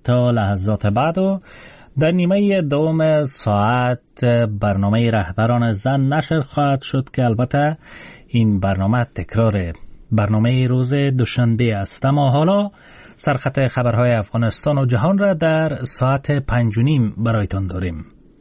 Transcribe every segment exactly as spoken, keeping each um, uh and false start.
تا لحظات بعد و در نیمه دوم ساعت برنامه رهبران زن نشر خواهد شد که البته این برنامه تکرار برنامه روز دوشنبه است. اما حالا سرخط خبرهای افغانستان و جهان را در ساعت پنج و نیم برایتان داریم.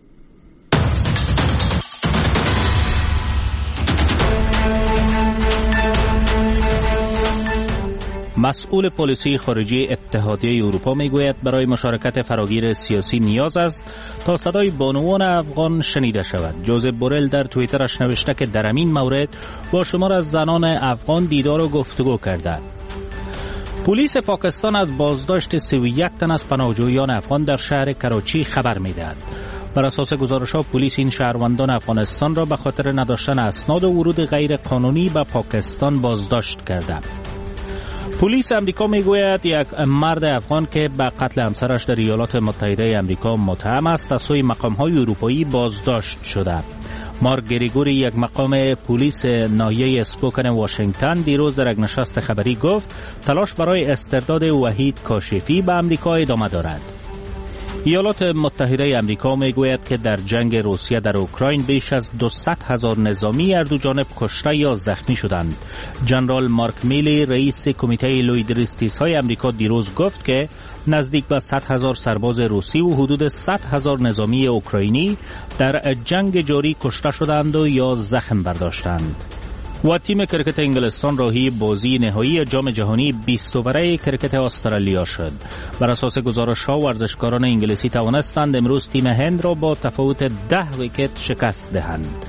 مسئول پلیسی خارجی اتحادیه اروپا میگوید برای مشارکت فراگیر سیاسی نیاز است تا صدای بانوان افغان شنیده شود. جوزف بورل در توییترش نوشته که در این مورد با شمار از زنان افغان دیدار و گفتگو کرده. پلیس پاکستان از بازداشت سی و یک تن از پناهجویان افغان در شهر کراچی خبر میدهد. بر اساس گزارش‌ها پلیس این شهروندان افغانستان را به خاطر نداشتن اسناد و ورود غیر قانونی به پاکستان بازداشت کرده. پلیس امریکا میگوید یک مرد افغان که به قتل همسرش در ایالات متحده امریکا متهم است از سوی مقام‌های اروپایی بازداشت شده. مارک گریگوری، یک مقام پلیس ناحیه اسپوکن واشنگتن، دیروز در یک نشست خبری گفت تلاش برای استرداد وحید کاشفی به امریکا ادامه دارد. ایالات متحده امریکا میگوید که در جنگ روسیه در اوکراین بیش از دویست هزار نظامی هر دو جانب کشته یا زخمی شدند. جنرال مارک میلی، رئیس کمیته لویدریستیس های امریکا، دیروز گفت که نزدیک به صد هزار سرباز روسی و حدود صد هزار نظامی اوکراینی در جنگ جاری کشته شدند و یا زخم برداشتند. و تیم کرکت انگلستان راهی بازی نهایی جام جهانی بیست اووره کرکت استرالیا شد. بر اساس گزارش‌ها ورزشکاران انگلیسی توانستند امروز تیم هند را با تفاوت ده ویکت شکست دهند.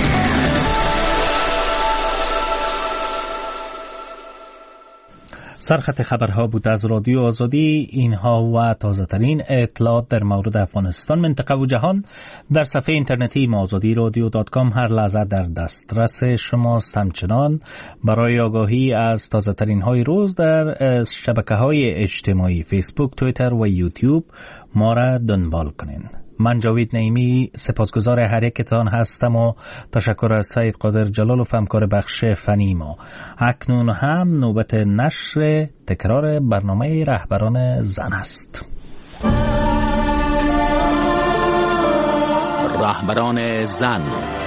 سرخط خبرها بود از رادیو آزادی. اینها و تازه ترین اطلاعات در مورد افغانستان، منطقه و جهان در صفحه اینترنتی ما آزادی رادیو دات کام هر لحظه در دسترس شماست. همچنان برای آگاهی از تازه ترین های روز در شبکه های اجتماعی فیسبوک، توییتر و یوتیوب ما را دنبال کنین. من جاوید نعیمی سپاسگزار هر یکتان هستم و تشکر از سید قادر جلال و همکار بخش فنی ما. اکنون هم نوبت نشر تکرار برنامه رهبران زن است. رهبران زن.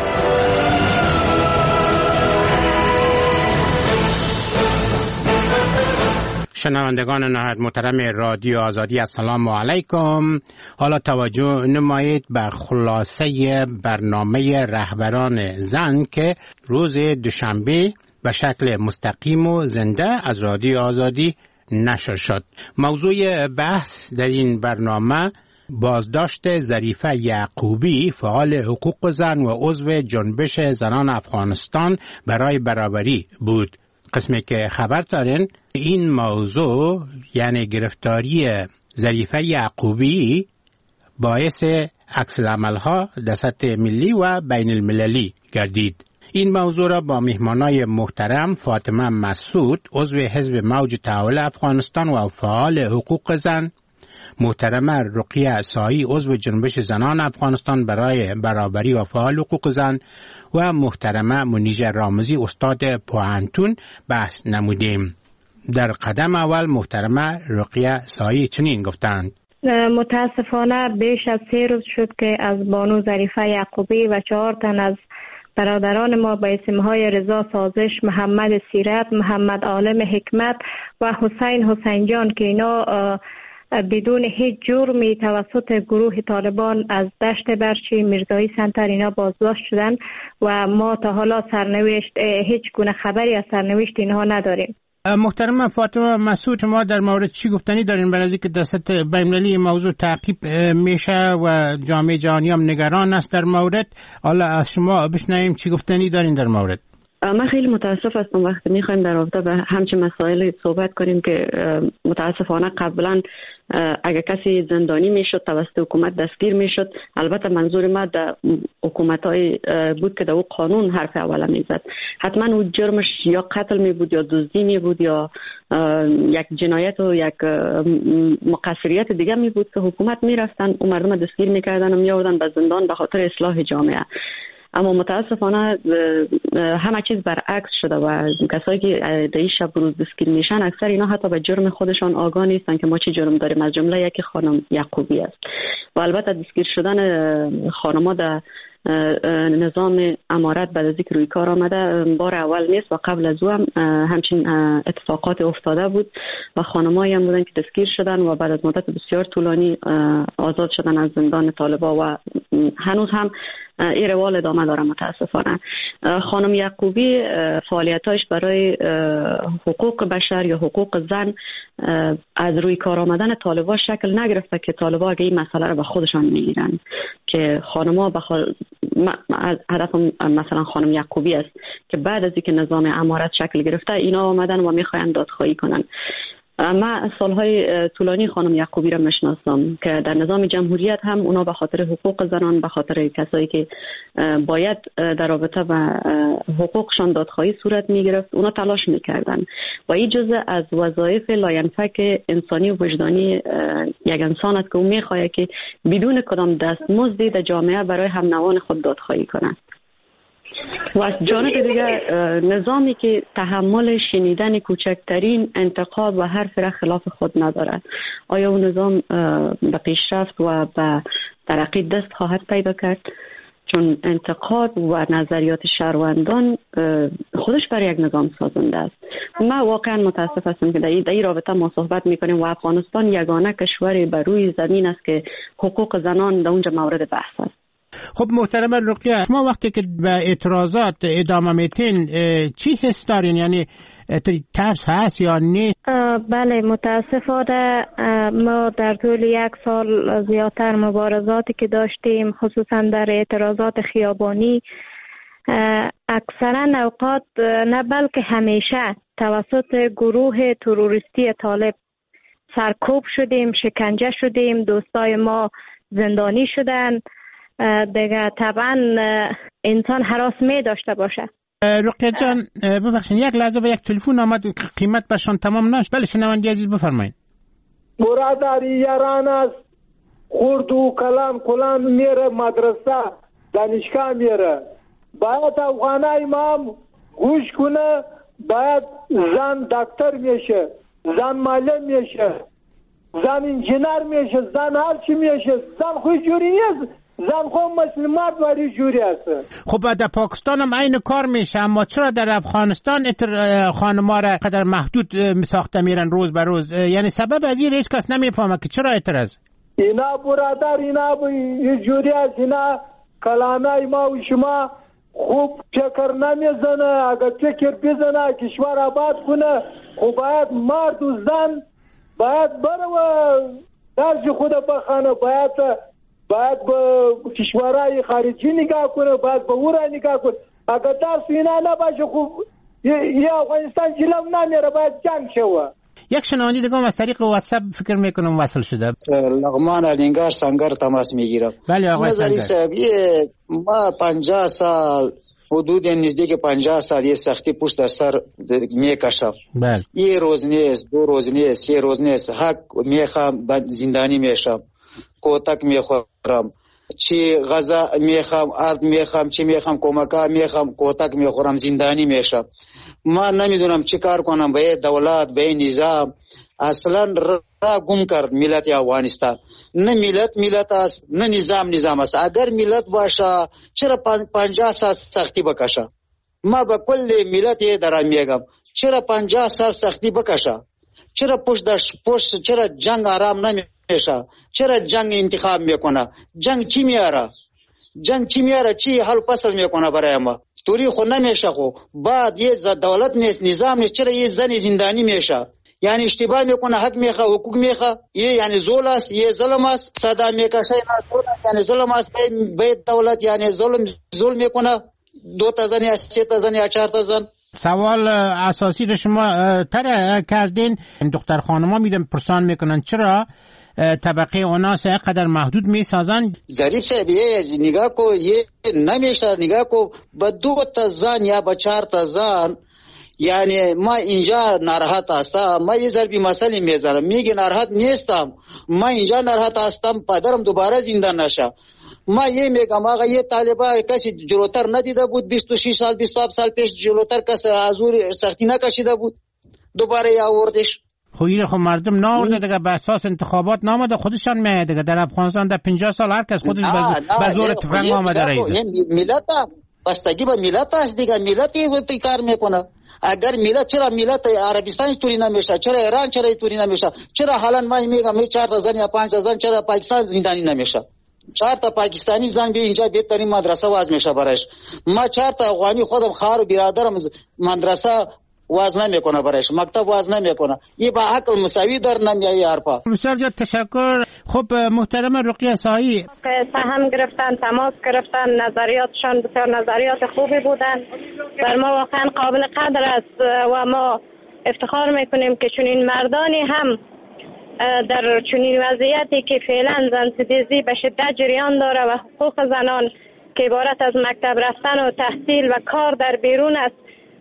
شنوندگان نهایت محترم رادیو آزادی، السلام علیکم. حالا توجه نمایید به خلاصه برنامه رهبران زن که روز دوشنبه به شکل مستقیم و زنده از رادیو آزادی نشر شد. موضوع بحث در این برنامه بازداشت ظریفه یعقوبی، فعال حقوق زن و عضو جنبش زنان افغانستان برای برابری بود. قسمی که خبر دارین این موضوع یعنی گرفتاری ظریفه یعقوبی باعث عکس العمل‌ها در سطح ملی و بین المللی گردید. این موضوع را با مهمانای محترم فاطمه مسعود، عضو حزب موج تحول افغانستان و فعال حقوق زن، محترمه رقیه سایی، عضو جنبش زنان افغانستان برای برابری و فعال حقوق زن و محترمه منیژه رامزی، استاد پوهنتون بحث نمودیم. در قدم اول محترمه رقیه سایی چنین گفتند: متاسفانه بیش از سه روز شد که از بانو ظریفه یعقوبی و چهار تن از برادران ما به اسمهای رضا سازش، محمد سیرت، محمد عالم حکمت و حسین حسین جان که اینا بدون هیچ جرمی توسط گروه طالبان از دشت برچی میرزایی سنتر اینا بازداشت شدن و ما تا حالا سرنوشت هیچ گونه خبری از سرنوشت اینها نداریم. محترم فاطمه مسعود، شما در مورد چی گفتنی دارین؟ برای اینکه دست بین‌المللی موضوع تعقیب میشه و جامعه جهانی هم نگران است در مورد، حالا از شما بشنویم چی گفتنی دارین در مورد. من خیلی متاسف هستم وقتی میخوایم در رابطه به همچین مسائل صحبت کنیم که متاسفانه قبلا اگر کسی زندانی میشد توسط حکومت دستگیر میشد، البته منظور ما در حکومت‌های بود که در او قانون حرف اوله میزد، حتما او جرمش یا قتل می بود یا دزدی می بود یا یک جنایت و یک مقصریت دیگه می بود که حکومت میرفتن او مردم دستگیر میکردن و میآوردن به زندان به خاطر اصلاح جامعه. اما متاسفانه همه چیز برعکس شده و کسایی که در این شب روز دستگیر میشن اکثر اینا حتی به جرم خودشان آگاه نیستن که ما چی جرم داریم، از جمله یکی خانم یعقوبی است. و البته دستگیر شدن خانم‌ها در نظام امارت بعد از اینکه روی کار آمده بار اول نیست و قبل از او هم همچین اتفاقات افتاده بود و خانمایی هم بودن که دستگیر شدن و بعد از مدت بسیار طولانی آزاد شدن از زندان طالبان و هنوز هم این روال ادامه داره. متاسفانه خانم یعقوبی فعالیتاش برای حقوق بشر یا حقوق زن از روی کار آمدن طالبان شکل نگرفته که طالبان اگه این مسئله رو به خودشان میگیرن که خانم‌ها بخواد هدف مثلا خانم یعقوبی است که بعد از اینکه نظام امارت شکل گرفته اینا آمدن و میخواین دادخواهی کنن. من سالهای طولانی خانم یعقوبی را میشناسم که در نظام جمهوریت هم اونا به خاطر حقوق زنان، به خاطر کسایی که باید در رابطه با حقوقشان دادخواهی صورت میگرفت اونا تلاش میکردن و این جزء از وظایف لاینفک انسانی و وجدانی یک انسان است که اون میخواد که بدون کدام دستمزدی در جامعه برای هم نوان خود دادخواهی کنند. و از جانب دیگه نظامی که تحمل شنیدن کوچکترین انتقاد و حرف را خلاف خود ندارد، آیا اون نظام به پیشرفت و به ترقی دست خواهد پیدا کرد؟ چون انتقاد و نظریات شهروندان خودش برای یک نظام سازنده است. من واقعا متاسف هستم که در این رابطه ما صحبت میکنیم و افغانستان یگانه کشوری بر روی زمین است که حقوق زنان در اونجا مورد بحث است. خب محترم رقیه، شما وقتی که به اعتراضات ادامه میتین چی حس دارین؟ یعنی ترس هست یا نیست؟ بله متاسفانه ما در طول یک سال زیادتر مبارزاتی که داشتیم خصوصا در اعتراضات خیابانی اکثرا اوقات نه بلکه همیشه توسط گروه تروریستی طالب سرکوب شدیم، شکنجه شدیم، دوستای ما زندانی شدن. دیگه طبعا انسان هراس می داشته باشه. رقیه جان ببخشید یک لحظه به یک تلفن آمد قیمت برشان تمام نشد. بله شنونده عزیز بفرمایید. برادری یاران است خورد و کلان کلان میره مدرسه دانشگاه میره، باید افغان امام گوش کنه، باید زن دکتر میشه، زن معلم میشه، زن انجینر میشه، زن هر چی میشه، زن خوی جوری نیست، زن خو مسلمات واری جوری است. خب در پاکستان هم این کار میشه، اما چرا در افغانستان خانم‌ها را قدر محدود ساخته میرن روز به روز؟ یعنی سبب از این هیچ کس نمیفهمه که چرا اعتراض؟ اینا برادر اینا جوری است، اینا کلامه ما و شما خوب فکر نمیزنه. اگر فکر بزنه کشور آباد کنه خب باید مرد و زن باید بره و درج خود بخانه، باید باید به کشورهای خارجی نگاه کنه، باید به اون را نگاه کنه. اگر درس اینا نباشه خوب یه افغانستان جلو نمیره، باید جنگ شوه. یک شنونده دیگه از طریق واتساپ فکر میکنم وصل شده. لغمان علینگار سنگر تماس میگیرم. بله آقای سنگر. ما پنجاه سال حدود نزدیک پنجاه سال یه سختی پشت در سر میکشم. بله. یه روز نیست، دو روز نیست، یه روز نیست، حق میخوام زندانی میشم، کتک میخورم، چی غذا میخوام، آرد میخوام، چی میخوام، کمکا میخوام، کتک میخورم، زندانی میشم. ما نمیدونم چی کار کنم. به دولت، به نظام اصلا را گم کرد ملت افغانستان. نه ملت ملت است، نه نظام نظام است. اگر ملت باشه چرا پنجاه سال سختی بکشه؟ ما به کل ملت دارم میگم چرا پنجاه سال سختی بکشه؟ چرا پشت در پشت چرا جنگ آرام نمیشه؟ چرا جنگ انتخاب میکنه؟ جنگ چی میاره؟ جنگ چی میاره؟ چی حل فصل میکنه برای ما؟ توری خو نمیشه. خو بعد یه دولت نیست، نظام نیست، چرا یه زن زندانی میشه؟ یعنی اشتباه میکنه، حق میخواه، حقوق میخواه، یه یعنی ظلم است، یه ظلم است، صدا میکشه، یعنی ظلم است. به دولت یعنی ظلم ظلم میکنه، دو تا زن یا سه تا زن یا چهار تا زن. سوال اساسی رو شما تر کردین. دختر خانما میدم پرسان میکنن چرا طبقه اوناس قدر محدود میسازن. ظریف صاحب یه نگاه کو، یه نمیشه نگاه کو با دو تا زن یا با چهار تا زن. یعنی ما اینجا ناراحت هستم، ما یه ضربی مسئله میذارم، میگه ناراحت نیستم، ما اینجا ناراحت هستم پدرم دوباره زنده نشه. ما یه میگم آقا یه طالبا کسی جلوتر ندیده بود بیست و شش سال بیست و هفت سال پیش جلوتر کسی حضور سختی نکشیده بود دوباره آوردش. خب این خب مردم ناورده دیگه به اساس انتخابات نامده خودشان میاد دیگه. در افغانستان در پنجاه سال هر کس خودش به زور تفنگ آمده رئیس. ملت بستگی به ملت است دیگه. ملت این کار میکنه. اگر ملت چرا ملت عربستان توری نمیشه، چرا ایران چرا توری نمیشه، چرا حالا ما میگم می چهار تا زن یا پنج تا زن چرا پاکستان زندانی نمیشه؟ چهار تا پاکستانی زن بیا اینجا بهترین مدرسه واز میشه برایش. ما چهار تا افغانی خودم خواهر و برادرم مدرسه واز نمیکنه برایش، مکتب واز نمیکنه. این با عقل مساوی در نمیای حرفا. بسیار زیاد تشکر. خب محترم رقیه سایی سهم گرفتن، تماس گرفتن، نظریاتشان بسیار نظریات خوبی بودن. بر ما واقعا قابل قدر است و ما افتخار میکنیم که چنین مردانی هم در چنین وضعیتی که فعلا زنستیزی به شدت جریان داره و حقوق زنان که عبارت از مکتب رفتن و تحصیل و کار در بیرون است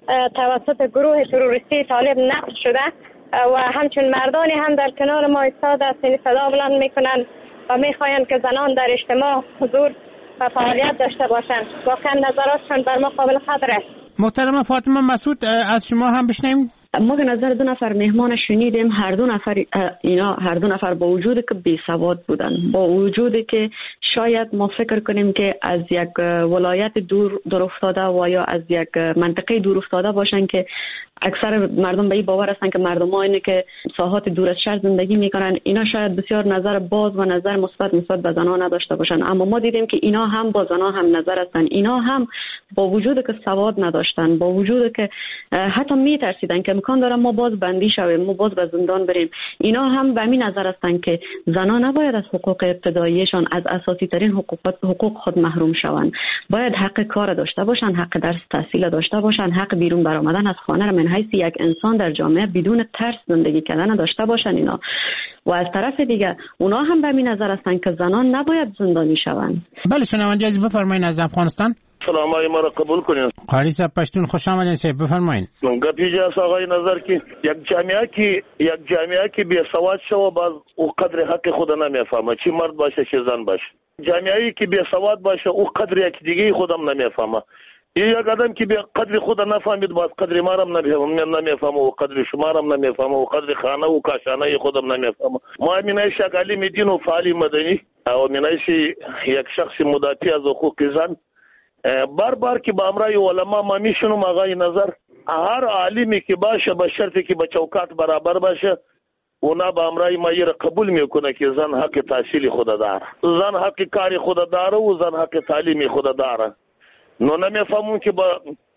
توسط گروه تروریستی طالب نقض شده و همچون مردانی هم در کنار ما ایستاده است، صدا بلند میکنن و میخواین که زنان در اجتماع حضور و فعالیت داشته باشند. واقعا نظراتشان بر ما قابل قدر است. محترم فاطمه مسعود از شما هم بشنویم. ما به نظر دو نفر مهمان شنیدیم، هر دو نفر اینا هر دو نفر با وجودی که بی سواد بودن، با وجودی که شاید ما فکر کنیم که از یک ولایت دور دور افتاده و یا از یک منطقه دور افتاده باشن که اکثر مردم به این باور هستن که مردم‌ها اینه که ساحات دور از شهر زندگی میکنن، اینا شاید بسیار نظر باز و نظر مثبت نسبت به زنان نداشته باشن، اما ما دیدیم که اینا هم با زنان هم نظر هستن. اینا هم با وجودی که سواد نداشتن، با وجودی که حتی میترسیدن که امکان داره ما باز بندی شویم، ما باز به زندان بریم، اینا هم به همین نظر هستن که زنان نباید از حقوق ابتداییشان، از اساسی ترین حقوق حقوق خود محروم شوند. باید حق کار داشته باشن، حق درس تحصیل داشته باشن، حق بیرون برآمدن از خانه را من حیث یک انسان در جامعه بدون ترس زندگی کردن داشته باشن اینا. و از طرف دیگه اونا هم به همین نظر هستن که زنان نباید زندانی شوند. بله شنونده عزیز بفرمایید از افغانستان. سلام علیکم را قبول کنین. قاری صاحب پشتون خوش آمدین صاحب بفرمایید. گپی جاس آقای نظر کی یک جامعه کی یک جامعه کی بی سواد شو باز او قدر حق خود نمیفهمه، چی مرد باشه چی زن باشه. جامعه‌ای که بی سواد باشه او قدر یک دیگه خودم نمیفهمه. یک آدم که به قدر خود نفهمید باز قدر ما هم نمیفهمه و قدر شما هم نمیفهمه و قدر خانه و کاشانه خودم نمیفهمه. ما مینایش یک عالم دین و فعال مدنی او مینایش یک شخص مدافع از حقوق زن بار بار که با امرای علما ما میشونم آقای نظر هر عالمی که باشه به شرطی که به چوکات برابر باشه اونا با امرای ما یه قبول میکنه که زن حق تحصیل خود داره، زن حق کاری خود داره و زن حق تعلیمی خود داره. نو نمیفهمون که با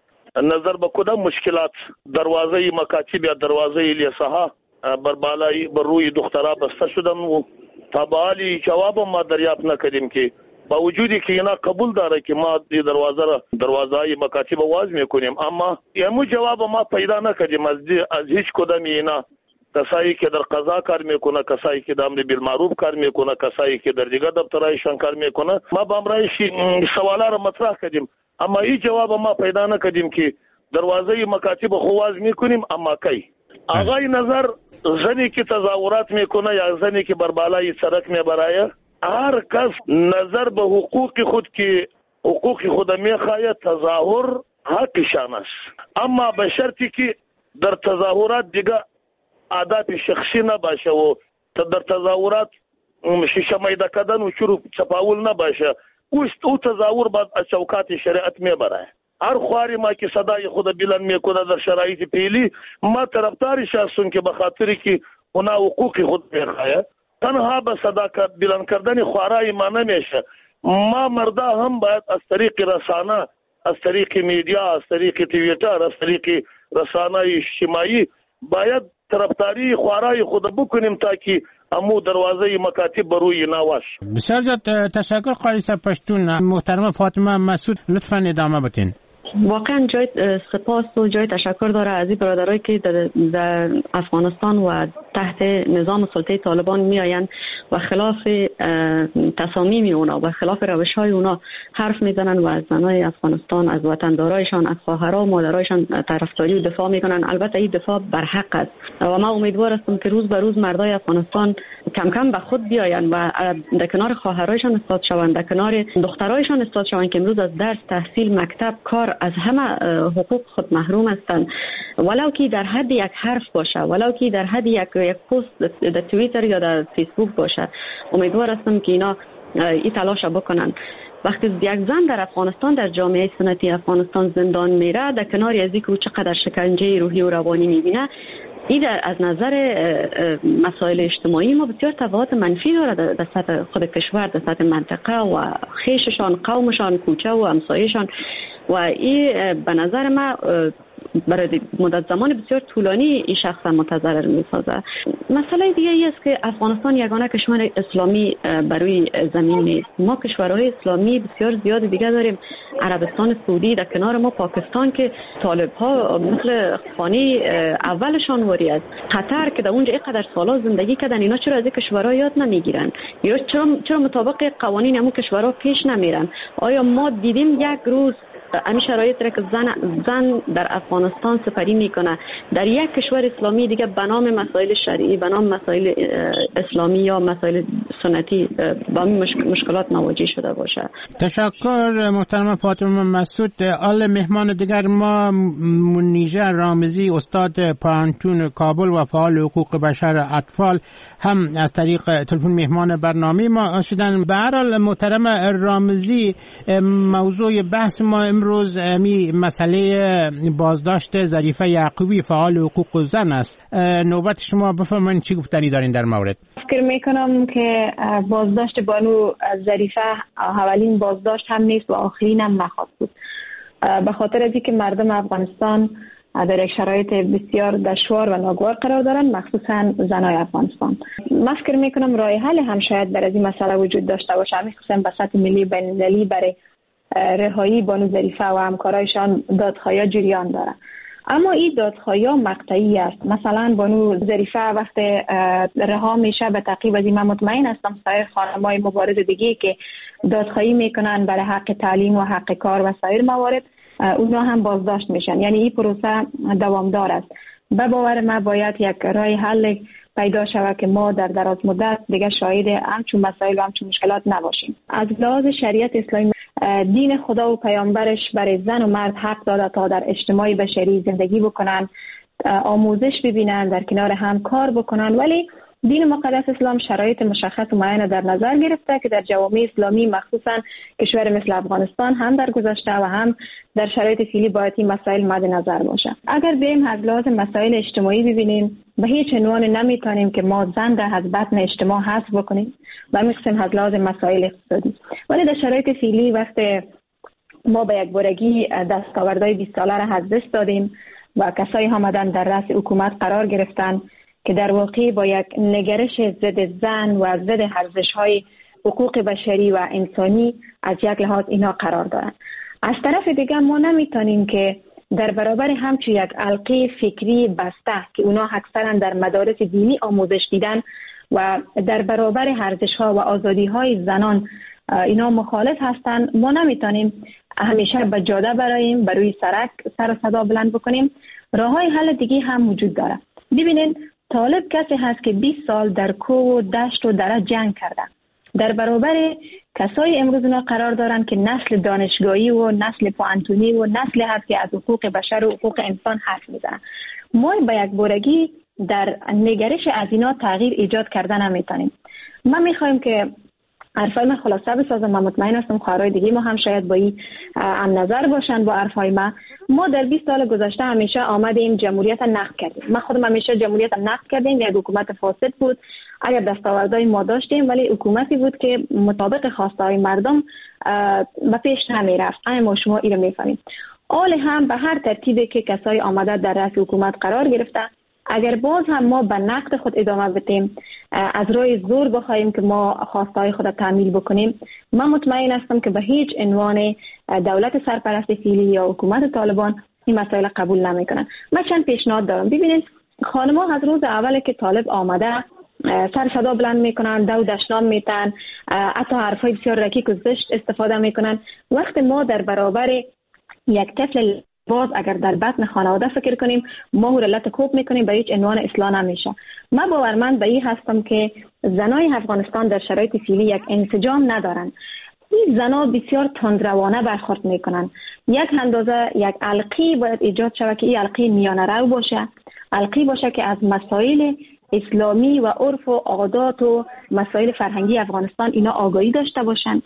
نظر به کدام مشکلات دروازه مکاتب یا دروازه لیسها بر بالای بر روی دخترها بسته شدن و تا به حالی جواب ما دریافت نکردیم که با وجودی که اینا قبول داره که ما دی دروازه را دروازه های مکاتب واز میکنیم، اما یمو جواب ما پیدا نکردیم از دی از هیچ کدام اینا. کسایی که در قضا کار میکنه، کسایی که در امر بالمعروف کار میکنه، کسایی که در دیگر دفترایشان کار میکنه، ما با امرایش سوالا را مطرح کردیم اما این جواب ما پیدا نکردیم که دروازه مکاتب خواز میکنیم اما کی. آقای نظر زنی که تظاهرات میکنه یا زنی که بر بالای سرک میبرایه، هر کس نظر به حقوق خود که حقوق خود میخواهد تظاهر حقشان است، اما به شرطی که در تظاهرات دیگه عادت شخصی نباشه و در تظاهرات شیشه میده کردن و شروع چپاول نباشه. او تظاهر بعد از چوکات شریعت میبره. هر خواری ما که صدای خود بلند میکنه در شرایط پیلی ما طرفدارش هستیم که به خاطری که اونا حقوق خود میخواهد تنها به صدا بلند کردن خوارای ما نمیشه. ما مردا هم باید از طریق رسانه، از طریق میدیا، از طریق توییتر، از طریق رسانه اجتماعی باید طرفداری خوارای خود بکنیم تا که امو دروازه مکاتب بروی نواش. بسیار زیاد تشکر قاری صاحب پشتون. محترم فاطمه مسعود لطفاً ادامه بدین. واقعا جای سپاس و جای تشکر داره از این برادرایی که در, در افغانستان و تحت نظام سلطه طالبان میآیند و خلاف تصامیم اونا و خلاف روش های اونا حرف میزنن و از زنای افغانستان، از وطندارایشان، از خواهرها و مادرایشان طرفداری و دفاع میکنن. البته این دفاع بر حق است و ما امیدوار هستم که روز به روز مردای افغانستان کم کم به خود بیاین و در کنار خواهرایشان استاد شوند، در کنار دخترایشان استاد شوند که امروز از درس، تحصیل، مکتب، کار، از همه حقوق خود محروم هستند. ولو که در حد یک حرف باشه، ولو که در حد یک یک پست در توییتر یا در فیسبوک باشه، امیدوار هستم که اینا این تلاش بکنن. وقتی یک زن در افغانستان، در جامعه سنتی افغانستان زندان میره، در کنار از اینکه چقدر شکنجه روحی و روانی میبینه، این از نظر مسائل اجتماعی ما بسیار تبعات منفی داره در سطح خود کشور، در سطح منطقه و خیششان، قومشان، کوچه و همسایه‌شان. و این به نظر ما برای مدت زمان بسیار طولانی این شخص متضرر می‌سازه. مسئله دیگه ای است که افغانستان یگانه کشور اسلامی بروی زمین نیست. ما کشورهای اسلامی بسیار زیاد دیگه داریم. عربستان سعودی، در کنار ما پاکستان که طالب‌ها مثل خانه اولشان واری است. قطر که در اونجا اینقدر سالا زندگی کردن، اینا چرا از این کشورها یاد نمیگیرن؟ یا چرا چرا مطابق قوانین همون کشورها پیش نمیرن؟ آیا ما دیدیم یک روز همین شرایط را که زن زن در افغانستان سپری میکنه در یک کشور اسلامی دیگه به نام مسائل شرعی، به نام مسائل اسلامی یا مسائل سنتی با این مشکلات مواجه شده باشه؟ تشکر محترم فاطمه مسعود. آل مهمان دیگر ما منیژه رامزی، استاد پانتون کابل و فعال حقوق بشر اطفال، هم از طریق تلفن مهمان برنامه ما شدن. به هر حال محترم رامزی، موضوع بحث ما امروز می مسئله بازداشت ظریفه یعقوبی، فعال حقوق زن است. نوبت شما بفرمایید چی گفتنی دارین در مورد؟ فکر میکنم که بازداشت بانو ظریفه اولین بازداشت هم نیست و آخرین هم نخواهد بود، به خاطر از اینکه مردم افغانستان در یک شرایط بسیار دشوار و ناگوار قرار دارند، مخصوصا زنای افغانستان. من فکر میکنم راه حل هم شاید در این مسئله وجود داشته باشه، مخصوصا به سطح ملی بین المللی برای رهایی بانو ظریفه و همکارایشان دادخواهی جریان داره. اما این دادخواهی مقطعی است. مثلا بانو ظریفه وقت رها میشه به تعقیب از این، من مطمئن هستم سایر خانم‌های مبارز دیگه که دادخواهی میکنن برای حق تعلیم و حق کار و سایر موارد، اونا هم بازداشت میشن. یعنی این پروسه دوامدار است. به باور من باید یک راه حل پیدا شود که ما در دراز مدت دیگه شاهد همچون مسائل و همچون مشکلات نباشیم. از لحاظ شریعت اسلامی، دین خدا و پیامبرش برای زن و مرد حق داده تا در اجتماع بشری زندگی بکنن، آموزش ببینن، در کنار هم کار بکنن، ولی دین مقدس اسلام شرایط مشخص و معین در نظر گرفته که در جوامع اسلامی مخصوصا کشور مثل افغانستان هم در گذشته و هم در شرایط فعلی باید این مسائل مد نظر باشه. اگر بریم از لحاظ مسائل اجتماعی ببینیم، به هیچ عنوان نمیتونیم که ما زن را از بطن اجتماع حذف بکنیم و می‌خوایم از لحاظ مسائل اقتصادی. ولی در شرایط فعلی وقت ما به یک بارگی دستاوردهای بیست ساله را از دست دادیم و کسایی آمدن در رأس حکومت قرار گرفتن که در واقع با یک نگرش ضد زن و ضد ارزش‌های حقوق بشری و انسانی از یک لحاظ اینا قرار دارن. از طرف دیگه ما نمیتونیم که در برابر همچون یک حلقه فکری بسته که اونا اکثرا در مدارس دینی آموزش دیدن و در برابر ارزش‌ها و آزادی‌های زنان اینا مخالف هستن، ما نمیتونیم همیشه به جاده براییم، بروی سرک سر و صدا بلند بکنیم. راه‌های حل دیگه هم وجود داره. ببینید، طالب کسی هست که بیست سال در کوه و دشت و دره جنگ کرده، در برابر کسایی امروز اونا قرار دارن که نسل دانشگاهی و نسل پوانتونی و نسل هست که از حقوق بشر و حقوق انسان حرف میزنن. ما به یک بارگی در نگرش از اینا تغییر ایجاد کردن نمیتونیم. ما میخوایم که حرفای من خلاصه بسازم. من مطمئن هستم خواهرای دیگه ما هم شاید با این هم نظر باشن با حرفای ما. ما در بیست سال گذشته همیشه آمدیم جمهوریت نقد کردیم. من خودم همیشه جمهوریت نقد کردیم. یک حکومت فاسد بود، اگر دستاوردهای ما داشتیم، ولی حکومتی بود که مطابق خواستهای مردم به پیش نمی رفت. اما شما این رو میفهمید. آل هم به هر ترتیبی که کسای آمده در رأس حکومت قرار گرفته، اگر باز هم ما به نقد خود ادامه بدیم، از روی زور بخوایم که ما خواستهای خود تعمیل بکنیم، من مطمئن هستم که به هیچ عنوان دولت سرپرست فعلی یا حکومت طالبان این مسائل قبول نمیکنن. من چند پیشنهاد دارم. ببینید خانم‌ها از روز اولی که طالب آمده سر صدا بلند میکنن، دو دشنام میتن، حتی حرفای بسیار رکیک و زشت استفاده میکنن. وقت ما در برابر یک طفل باز اگر در بطن خانواده فکر کنیم ما او را لط کوب میکنیم، به هیچ عنوان اصلاح نمیشه. من باورمند به این هستم که زنای افغانستان در شرایط فعلی یک انسجام ندارن. این زنا بسیار تندروانه برخورد میکنن. یک اندازه یک علقی باید ایجاد شود که این علقی میانه رو باشه، علقی باشه که از مسائل اسلامی و عرف و عادات و مسائل فرهنگی افغانستان اینا آگاهی داشته باشن.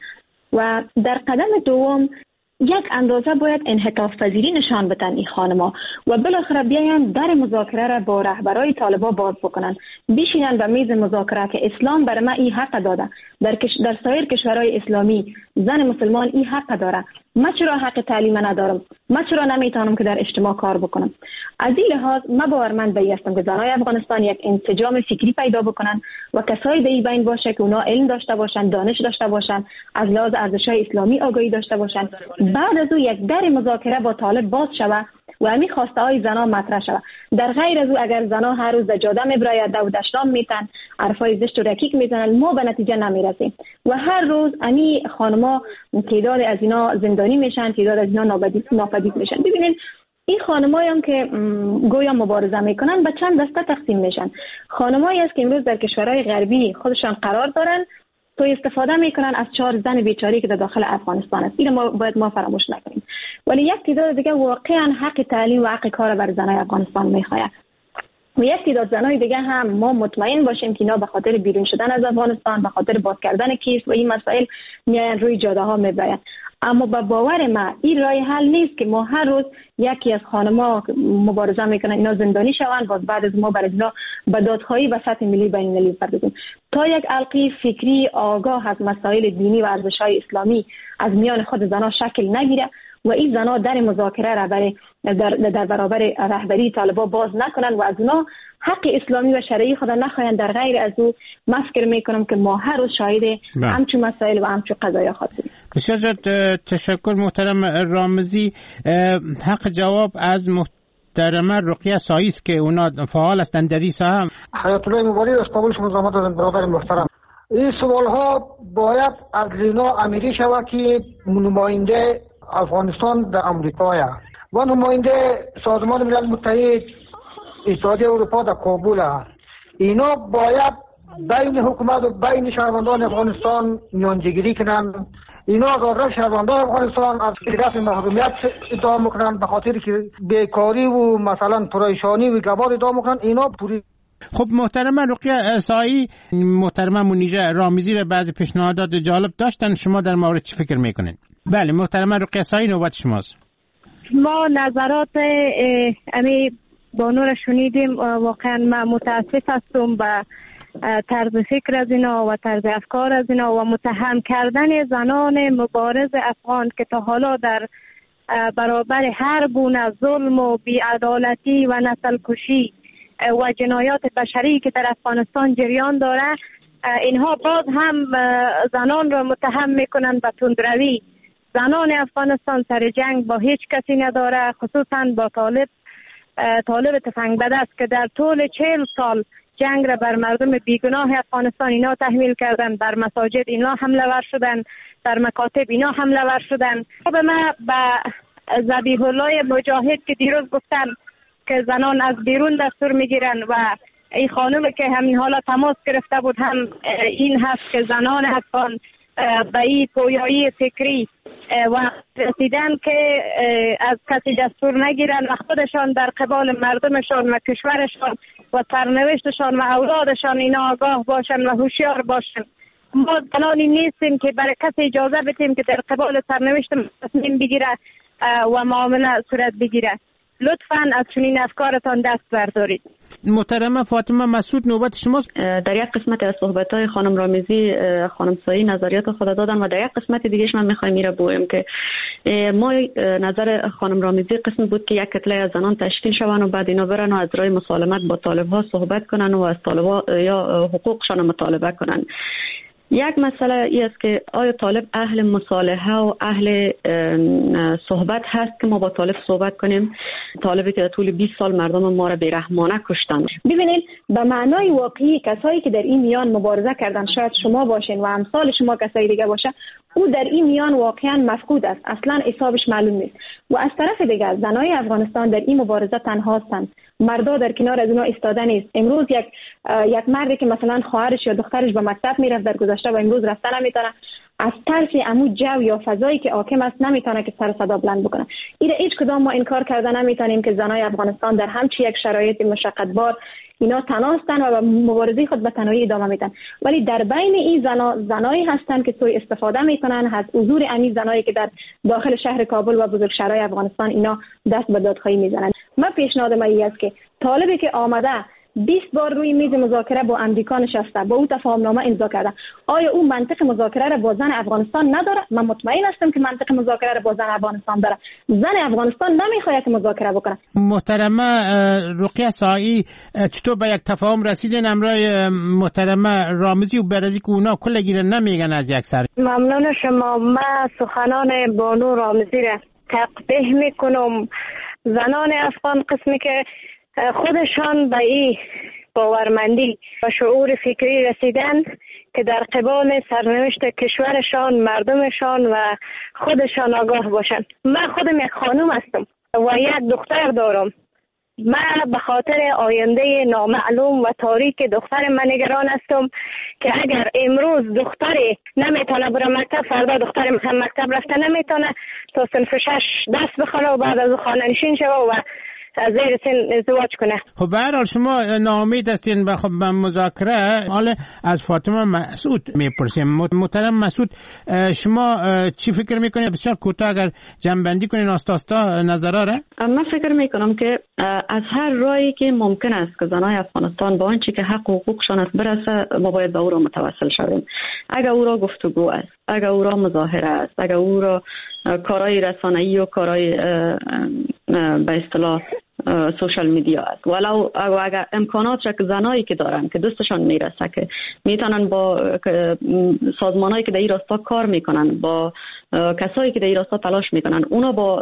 و در قدم دوم یک اندازه باید انعطاف پذیری نشان بدن این خانم‌ها و بالاخره بیاین در مذاکره را با رهبرای طالبان باز بکنن، بشینن به میز مذاکره که اسلام بر ما این حق داده، در کش... در سایر کشورهای اسلامی زن مسلمان این حق داره، من چرا حق تعلیم ندارم، من چرا نمیتونم که در اجتماع کار بکنم. از این لحاظ من باورمند به هستم که زنای افغانستان یک انسجام فکری پیدا بکنن و کسایی در این بین باشه که اونا علم داشته باشن، دانش داشته باشن، از لحاظ ارزش‌های اسلامی آگاهی داشته باشن. بعد از او یک در مذاکره با طالب باز شود و همین خواسته های زنا مطرح شود. در غیر از او اگر زنا هر روز در جاده میبراید و دشنام میتن، حرفای زشت و رکیک میزنن، ما به نتیجه نمیرسیم و هر روز امی خانما تعداد از اینا زندانی میشن، تعداد از اینا ناپدید میشن. ببینید این خانمایی هم که گویا مبارزه میکنن به چند دسته تقسیم میشن. خانمایی است که امروز در کشورهای غربی خودشان قرار دارن تو استفاده میکنن از چهار زن بیچاری که در داخل افغانستان است. اینو ما باید ما فراموش نکنیم. ولی یک تعداد دیگه واقعا حق تعلیم و حق کار بر زنای افغانستان میخواهد. و یک تعداد زنای دیگه هم ما مطمئن باشیم که اینا به خاطر بیرون شدن از افغانستان، به خاطر باز کردن کیس و این مسائل میاین روی جاده ها میبرن. اما با باور ما این راه حل نیست که ما هر روز یکی از خانم‌ها مبارزه میکنن اینا زندانی شوند، باز بعد از ما برای اینا به دادخواهی و سطح ملی بین المللی بپردازیم. تا یک علقه فکری آگاه از مسائل دینی و ارزش‌های اسلامی از میان خود زنها شکل نگیره و این زنها در مذاکره را برای در, در برابر رهبری طالبان باز نکنن و از اونا حق اسلامی و شرعی خود نخواهند، در غیر از او من فکر میکنم که ما هر روز شاهد همچون مسائل و همچون قضایا خواهیم. بسیار تشکر محترم رامزی. حق جواب از محترمه رقیه سایی است که اونا فعال هستند در این ساحه. حیات الله مبارک از قبول شما زحمت دادن برادر محترم. این سوال ها باید از لینا امیری شود که نماینده افغانستان در امریکا و نماینده سازمان ملل متحد اتحادیه اروپا در کابل. اینا باید بین حکومت و بین شهروندان افغانستان میانجیگیری کنن. اینا از شهروندان افغانستان از رفع محرومیت ادعا میکنن به خاطر که بیکاری و مثلا پریشانی و گبار ادعا میکنن. اینا پوری. خب محترمه رقیه سایی، محترمه منیژه رامزی را بعضی پیشنهادات جالب داشتن، شما در مورد چی فکر میکنین؟ بله محترمه رقیه سایی نوبت شماست. ما نظرات امی بانو را شنیدیم، واقعا من متاسف هستم به طرز فکر از اینا و طرز افکار از اینا و متهم کردن زنان مبارز افغان که تا حالا در برابر هر گونه ظلم و بی‌عدالتی و نسل کشی و جنایات بشری که در افغانستان جریان داره، اینها باز هم زنان را متهم میکنن به تندروی. زنان افغانستان سر جنگ با هیچ کسی نداره، خصوصا با طالب طالب تفنگ بدست که در طول چهل سال جنگ را بر مردم بیگناه افغانستان اینا تحمیل کردن، بر مساجد اینا حمله ور شدن، در مکاتب اینا حمله ور شدن. به ما به ذبیح الله مجاهد که دیروز گفتن که زنان از بیرون دستور میگیرن و این خانم که همین حالا تماس گرفته بود هم این هست که زنان افغان به این پویایی فکری و رسیدن که از کسی دستور نگیرن و خودشان در قبال مردمشان و کشورشان و سرنوشتشان و اولادشان اینا آگاه باشن و هوشیار باشن. ما زنانی نیستیم که برای کسی اجازه بدیم که در قبال سرنوشت تصمیم بگیره و معامله صورت بگیره. لطفاً از چنین افکارتان دست بردارید. محترمه فاطمه مسعود نوبت شماست. در یک قسمت از صحبت‌های خانم رامزی خانم سایی نظریات خود دادن و در یک قسمت دیگهش من می‌خوایم میره بگویم که ما نظر خانم رامزی قسم بود که یک کتله از زنان تشکیل شوند و بعد اینا برن و از راه مسالمت با طالب‌ها صحبت کنن و از طالب‌ها یا حقوقشان مطالبه کنن. یک مسئله ای است که آیا طالب اهل مصالحه و اهل صحبت هست که ما با طالب صحبت کنیم؟ طالبی که در طول بیست سال مردم ما را بیرحمانه کشتن. ببینید به معنای واقعی کسایی که در این میان مبارزه کردن، شاید شما باشین و امثال شما کسایی دیگه باشه، او در این میان واقعا مفقود است، اصلا حسابش معلوم نیست. و از طرف دیگر زنای افغانستان در این مبارزه تنها هستند، مردا در کنار از اونها ایستاده نیست. امروز یک یک مردی که مثلا خواهرش یا دخترش به مکتب میرفت در گذشته و امروز رفتن نمیتونه، از ترس عمو جو یا فضایی که حاکم است نمیتونه که سر صدا بلند بکنه. این هیچ کدام ما انکار کردن نمیتونیم که زنای افغانستان در همچین یک شرایط مشقتبار اینا تنها هستند و مبارزه خود به تنهایی ادامه میدن. ولی در بین این زنا زنایی هستند که سوء استفاده میکنن از حضور امی زنایی که در داخل شهر کابل و بزرگشهرهای افغانستان اینا دست به دادخواهی میزنن. من پیشنهاد من این است که طالبی که آمده بیست بار روی میز مذاکره با امریکا نشسته، با او تفاهمنامه امضا کرده، آیا او منطق مذاکره را با زن افغانستان نداره؟ من مطمئن هستم که منطق مذاکره را با زن افغانستان داره. زن افغانستان نمیخواد که مذاکره بکنه. محترمه رقیه سایی، چطور به یک تفاهم رسیدین امرای محترمه رامزی و برزی که اونا کل گیره نمیگن از یک سر؟ ممنون شما. من سخنان بانو رامزی را تقبیح میکنم. زنان افغان قسمی که خودشان به این باورمندی و شعور فکری رسیدن که در قبال سرنوشت کشورشان، مردمشان و خودشان آگاه باشند. من خودم یک خانم هستم و یک دختر دارم. من به خاطر آینده نامعلوم و تاریک دختر من نگران هستم که اگر امروز دختری نمیتونه بره مکتب، فردا دختر مکتب رفته نمیتونه تا صنف شش دست بخونه و بعد از خانه نشین شوه و از زیر سن ازدواج کنه. خب به هر حال شما ناامید هستین به خب مذاکره. حالا از فاطمه مسعود میپرسیم. محترم مسعود، شما چی فکر میکنید؟ بسیار کوتاه اگر جنبندی کنین آستاستا نظره را. من فکر میکنم که از هر راهی که ممکن است که زنای افغانستان با آنچه که حق و حقوقشان است برسه، ما باید به او را متوسل شویم. اگر او را گفتگو است، اگر او را مظاهره است، اگر او را کارهای رسانه‌ای و کارهای به اصطلاح سوشال میدیا است، ولو اگر امکانات را که زنایی که دارن که دستشان میرسه که میتونن با سازمانایی که در این راستا کار میکنن، با کسایی که در این راستا تلاش میکنن، اونا با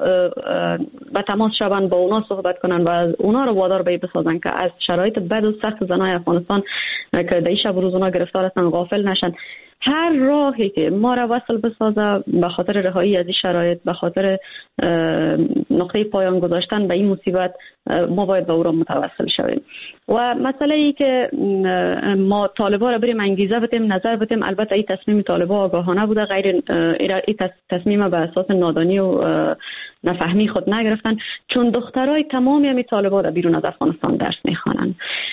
به تماس شون، با اونا صحبت کنن و اونا رو وادار به بسازن که از شرایط بد و سخت زنای افغانستان که در این شب و روز اونا گرفتار هستن غافل نشن. هر راهی که ما را وصل بسازه به خاطر رهایی از این شرایط، به خاطر نقطه پایان گذاشتن به این مصیبت، ما باید به او را متوسل شویم. و مسئله ای که ما طالبا را بریم انگیزه بدیم، نظر بدیم، البته این تصمیم طالبا آگاهانه بوده، غیر این تصمیم به اساس نادانی و نفهمی خود نگرفتن، چون دخترای تمامی همی طالبا را بیرون از افغانستان درس میخوانند.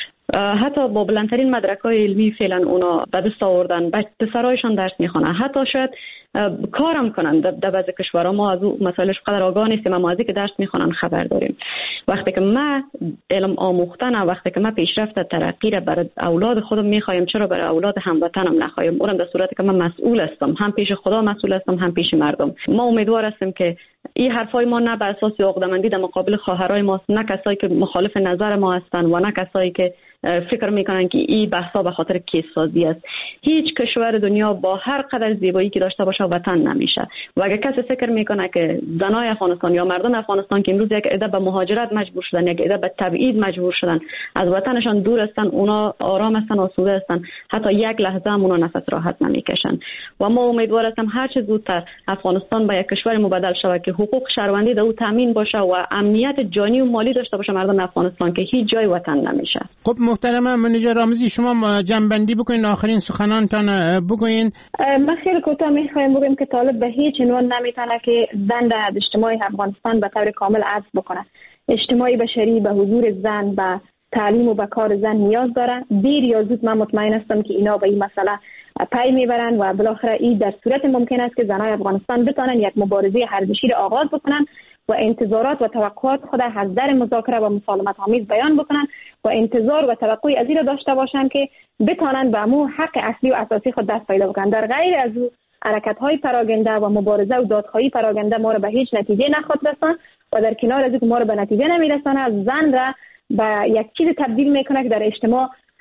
حتی با بلندترین مدرک‌های علمی فعلا اونا به دست آوردن، پسرایشان درس میخوانن، حتی شاید کارم کنن در بعضی کشورها. ما از اون مسائلش قدر آگاه نیستیم، اما از اینکه درس میخوانن خبر داریم. وقتی که ما علم آموختن، وقتی که ما پیشرفت ترقی را برای اولاد خودم میخوایم، چرا برای اولاد هموطنم نخوایم؟ اونم در صورتی که من مسئول هستم، هم پیش خدا مسئول هستم، هم پیش مردم. ما امیدوار هستیم که این حرفای ما نه بر اساس عقده‌مندی در مقابل خواهرای ماست، نه کسایی که مخالف نظر ما هستن و نه کسایی که فکر میکنن که این بحثا به خاطر کیس سازی است. هیچ کشور دنیا با هر قدر زیبایی که داشته باشه وطن نمیشه. و اگر کسی فکر میکنه که زنای افغانستان یا مردم افغانستان که امروز یک عده به مهاجرت مجبور شدن، یک عده به تبعید مجبور شدن، از وطنشان دور هستن، اونا آرام هستن، آسوده هستن، حتی یک لحظه هم اونا نفس راحت نمیکشن. و ما امیدوار هستیم هر چه زودتر افغانستان به یک کشور مبدل شود که حقوق شهروندی در او تامین باشه و امنیت جانی و مالی داشته باشه مردم افغانستان که هیچ جای وطن نمیشه. خب محترم منیژه رامزی، شما جنبندی بکنین، آخرین سخنانتان بگوین. من خیلی کوتاه میخوایم بگم که طالب به هیچ عنوان نمیتونه که زن در اجتماع افغانستان به طور کامل عزل بکنه. اجتماع بشری به حضور زن، به تعلیم و به کار زن نیاز داره. دیر یا زود من مطمئن هستم که اینا به این مسئله پی میبرن و بالاخره این در صورت ممکن است که زنای افغانستان بتونن یک مبارزه ارزشی را آغاز بکنن و انتظارات و توقعات خود از در مذاکره و مسالمت آمیز بیان بکنن و انتظار و توقع از این را داشته باشن که بتونن به امو حق اصلی و اساسی خود دست پیدا بکنن. در غیر از او حرکت‌های پراگنده و مبارزه و دادخواهی پراگنده ما را به هیچ نتیجه نخواهد رساند و در کنار از اینکه ما را به نتیجه نمیرسانه، زن را به یک چیز تبدیل میکنه که در اجتماع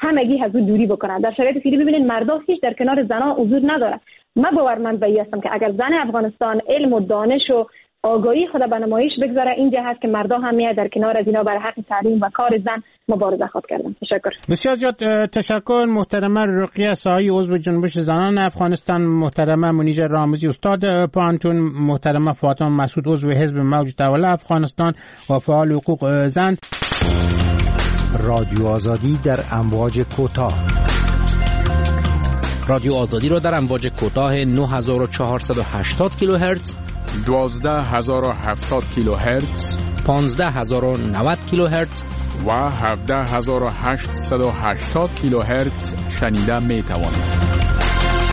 همگی از او دوری بکنن. در شرایط فعلی ببینید مردا هیچ در کنار زنان حضور نداره. من باورمند به این هستم که اگر زن افغانستان علم و دانش و آگاهی خود به نمایش بگذاره، اینجا هست که مردا هم میاد در کنار از اینا برای حق تعلیم و کار زن مبارزه خود کردن. تشکر. بسیار زیاد تشکر. محترمه رقیه ساهی، عضو جنبش زنان افغانستان، محترمه منیژه رامزی استاد پانتون، محترمه فاطمه مسعود عضو حزب موج تولد افغانستان و فعال حقوق زن. رادیو آزادی در امواج کوتاه. رادیو آزادی را در امواج کوتاه نه هزار و چهارصد و هشتاد کیلوهرتز، دوازده هزار و هفتاد کیلوهرتز، پانزده هزار و نود کیلوهرتز و هفده هزار و هشتصد و هشتاد کیلوهرتز شنیده می توانید.